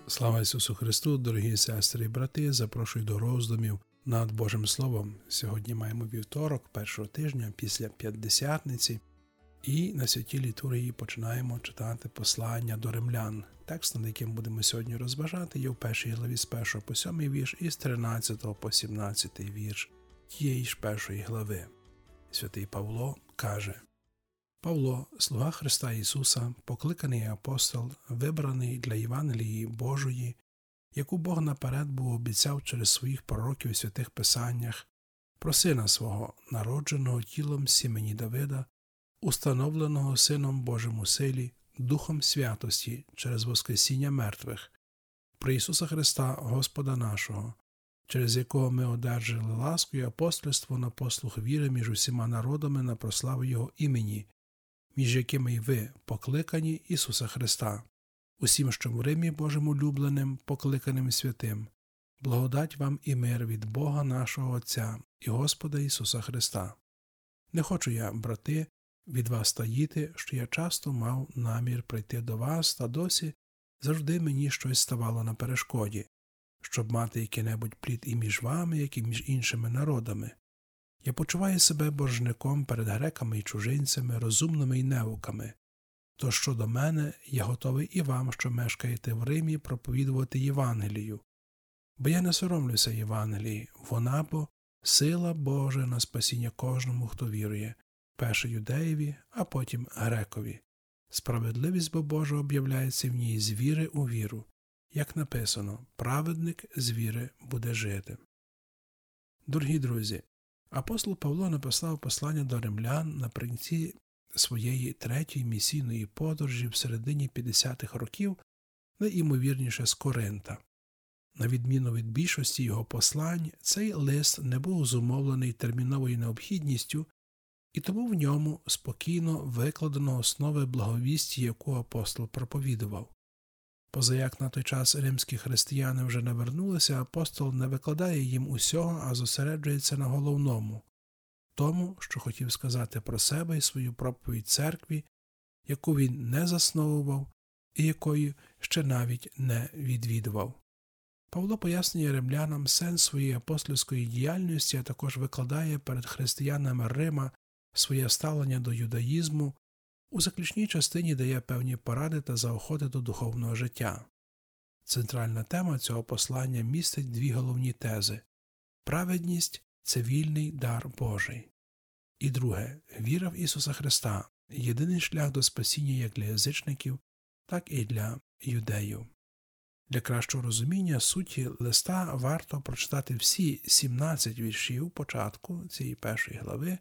Слава Ісусу Христу, дорогі сестри і брати, запрошую до роздумів над Божим Словом. Сьогодні маємо вівторок, першого тижня після П'ятдесятниці, і на святій літургії починаємо читати послання до римлян. Текст, над яким будемо сьогодні розважати, є в першій главі з 1 по 7 вірш і з 13 по 17 вірш тієї ж першої глави. Святий Павло каже: Павло, слуга Христа Ісуса, покликаний апостол, вибраний для Євангелії Божої, яку Бог наперед був обіцяв через своїх пророків у святих Писаннях, про Сина свого, народженого тілом сімені Давида, установленого Сином Божим у силі, Духом святості через воскресіння мертвих, про Ісуса Христа, Господа нашого, через якого ми одержали ласку і апостольство на послух віри між усіма народами на прославу Його імені, між якими й ви покликані Ісуса Христа, усім, що в Римі Божим улюбленим, покликаним святим, благодать вам і мир від Бога нашого Отця і Господа Ісуса Христа. Не хочу я, брати, від вас таїти, що я часто мав намір прийти до вас, та досі завжди мені щось ставало на перешкоді, щоб мати який-небудь плід і між вами, як і між іншими народами. Я почуваю себе боржником перед греками і чужинцями, розумними і неуками. То щодо мене, я готовий і вам, що мешкаєте в Римі, проповідувати Євангелію. Бо я не соромлюся Євангелії, вона бо сила Божа на спасіння кожному, хто вірує, перше юдеєві, а потім грекові. Справедливість бо Божа об'являється в ній з віри у віру. Як написано, праведник з віри буде жити. Дорогі друзі, апостол Павло написав послання до римлян наприкінці своєї третьої місійної подорожі в середині 50-х років, найімовірніше з Коринта. На відміну від більшості його послань, цей лист не був зумовлений терміновою необхідністю, і тому в ньому спокійно викладено основи благовісті, яку апостол проповідував. Позаяк на той час римські християни вже не вернулися, апостол не викладає їм усього, а зосереджується на головному – тому, що хотів сказати про себе і свою проповідь церкві, яку він не засновував і якою ще навіть не відвідував. Павло пояснює римлянам сенс своєї апостольської діяльності, а також викладає перед християнами Рима своє ставлення до юдаїзму. У заключній частині дає певні поради та заохоти до духовного життя. Центральна тема цього послання містить дві головні тези. Праведність – це вільний дар Божий. І друге – віра в Ісуса Христа – єдиний шлях до спасіння як для язичників, так і для юдеїв. Для кращого розуміння суті листа варто прочитати всі 17 віршів початку цієї першої глави,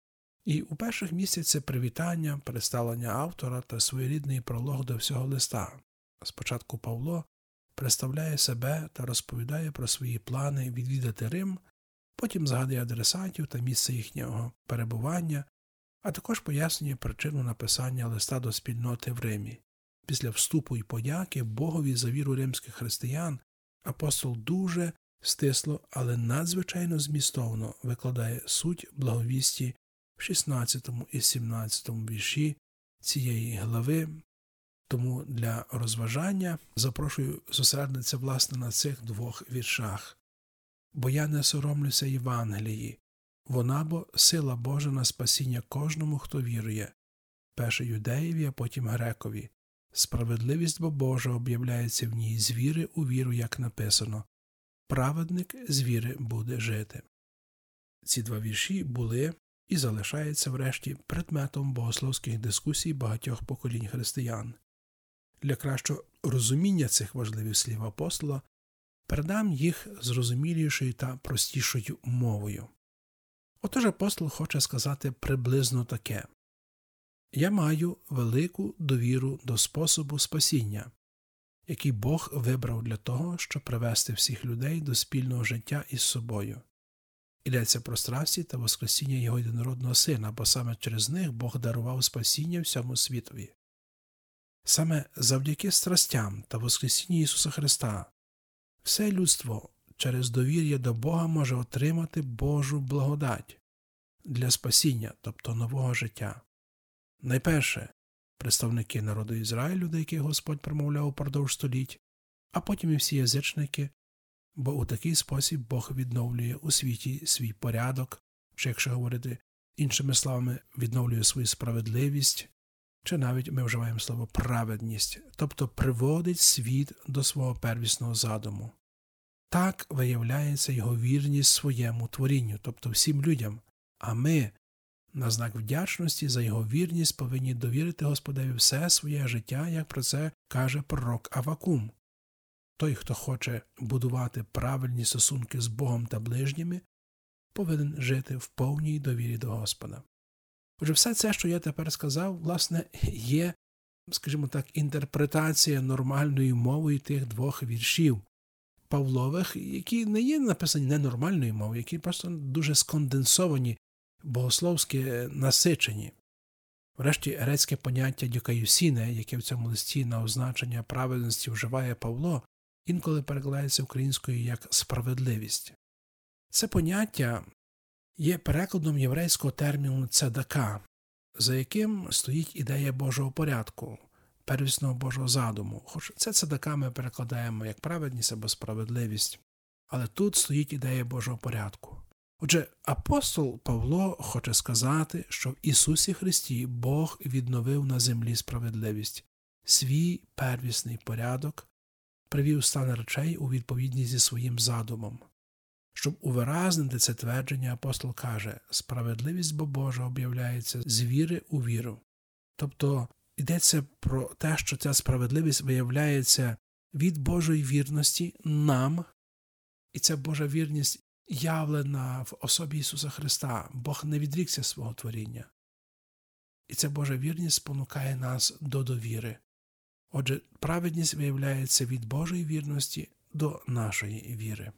і у перших містяться привітання, представлення автора та своєрідний пролог до всього листа. Спочатку Павло представляє себе та розповідає про свої плани відвідати Рим, потім згадує адресатів та місце їхнього перебування, а також пояснює причину написання листа до спільноти в Римі. Після вступу і подяки Богові за віру римських християн апостол дуже стисло, але надзвичайно змістовно викладає суть благовісті в 16 і 17 вірші цієї глави. Тому для розважання запрошую зосередитися власне на цих двох віршах. «Бо я не соромлюся Євангелії, вона бо сила Божа на спасіння кожному, хто вірує, перше юдеєві, а потім грекові. Справедливість бо Божа об'являється в ній з віри у віру, як написано. Праведник з віри буде жити». Ці два вірші були і залишається врешті предметом богословських дискусій багатьох поколінь християн. Для кращого розуміння цих важливих слів апостола передам їх зрозумілішою та простішою мовою. Отож апостол хоче сказати приблизно таке. Я маю велику довіру до способу спасіння, який Бог вибрав для того, щоб привести всіх людей до спільного життя із собою. Йдеться про страсті та воскресіння Його єдинородного Сина, бо саме через них Бог дарував спасіння всьому світові. Саме завдяки страстям та воскресінню Ісуса Христа все людство через довір'я до Бога може отримати Божу благодать для спасіння, тобто нового життя. Найперше, представники народу Ізраїлю, до яких Господь промовляв упродовж століть, а потім і всі язичники, бо у такий спосіб Бог відновлює у світі свій порядок, чи, якщо говорити іншими словами, відновлює свою справедливість, чи навіть ми вживаємо слово праведність, тобто приводить світ до свого первісного задуму. Так виявляється його вірність своєму творінню, тобто всім людям, а ми, на знак вдячності за його вірність, повинні довірити Господеві все своє життя, як про це каже пророк Авакум. Той, хто хоче будувати правильні стосунки з Богом та ближніми, повинен жити в повній довірі до Господа. Отже, все це, що я тепер сказав, власне, є, скажімо так, інтерпретація нормальною мовою тих двох віршів Павлових, які не є написані ненормальною мовою, які просто дуже сконденсовані, богословськи насичені. Врешті, грецьке поняття «дюкаюсіне», яке в цьому листі на означення праведності вживає Павло, інколи перекладається українською як «справедливість». Це поняття є перекладом єврейського терміну «цедака», за яким стоїть ідея Божого порядку, первісного Божого задуму. Хоч це цедака ми перекладаємо як праведність або справедливість, але тут стоїть ідея Божого порядку. Отже, апостол Павло хоче сказати, що в Ісусі Христі Бог відновив на землі справедливість, свій первісний порядок, привів стан речей у відповідність зі своїм задумом. Щоб увиразнити це твердження, апостол каже, справедливість бо Божа об'являється з віри у віру. Тобто йдеться про те, що ця справедливість виявляється від Божої вірності нам, і ця Божа вірність явлена в особі Ісуса Христа. Бог не відрікся свого творіння. І ця Божа вірність спонукає нас до довіри. Отже, праведність виявляється від Божої вірності до нашої віри.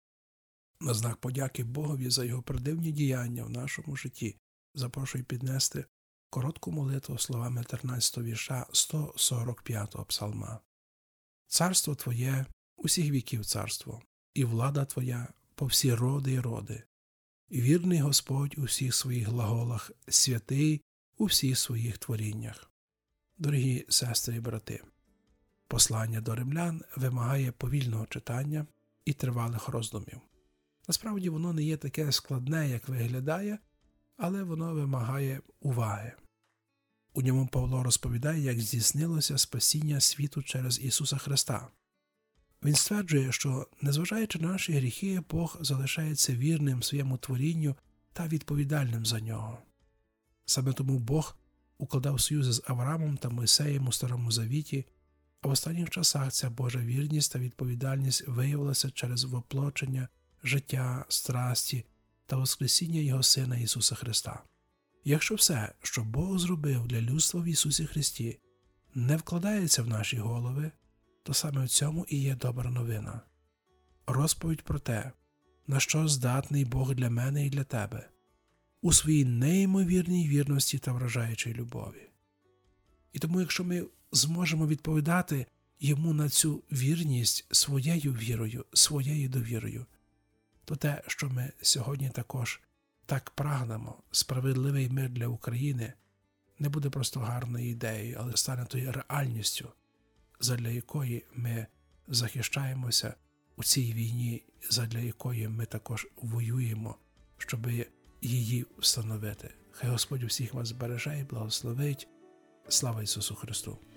На знак подяки Богові за його придивні діяння в нашому житті запрошую піднести коротку молитву словами 13-го вірша 145-го псалма. «Царство Твоє усіх віків царство, і влада Твоя по всі роди й роди. І вірний Господь у всіх своїх глаголах, святий у всіх своїх творіннях». Дорогі сестри і брати, послання до римлян вимагає повільного читання і тривалих роздумів. Насправді воно не є таке складне, як виглядає, але воно вимагає уваги. У ньому Павло розповідає, як здійснилося спасіння світу через Ісуса Христа. Він стверджує, що, незважаючи на наші гріхи, Бог залишається вірним своєму творінню та відповідальним за нього. Саме тому Бог укладав союзи з Авраамом та Мойсеєм у Старому Завіті, а в останніх часах ця Божа вірність та відповідальність виявилася через воплочення, життя, страсті та воскресіння Його Сина Ісуса Христа. Якщо все, що Бог зробив для людства в Ісусі Христі, не вкладається в наші голови, то саме в цьому і є добра новина. Розповідь про те, на що здатний Бог для мене і для тебе, у своїй неймовірній вірності та вражаючій любові. І тому, якщо ми зможемо відповідати Йому на цю вірність своєю вірою, своєю довірою, то те, що ми сьогодні також так прагнемо, справедливий мир для України, не буде просто гарною ідеєю, але стане тою реальністю, задля якої ми захищаємося у цій війні, задля якої ми також воюємо, щоб її встановити. Хай Господь усіх вас береже і благословить. Слава Ісусу Христу!